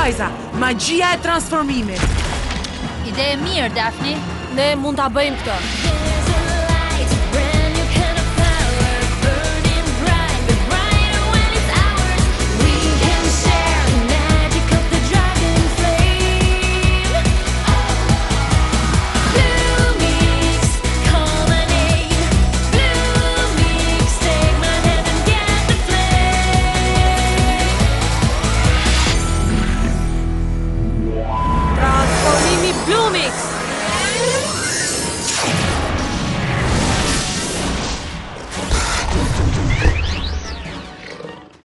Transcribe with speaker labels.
Speaker 1: vajza, magjia e transformimit.
Speaker 2: Ide e mirë, Daphne.
Speaker 3: Ne mund ta bëjmë këtë.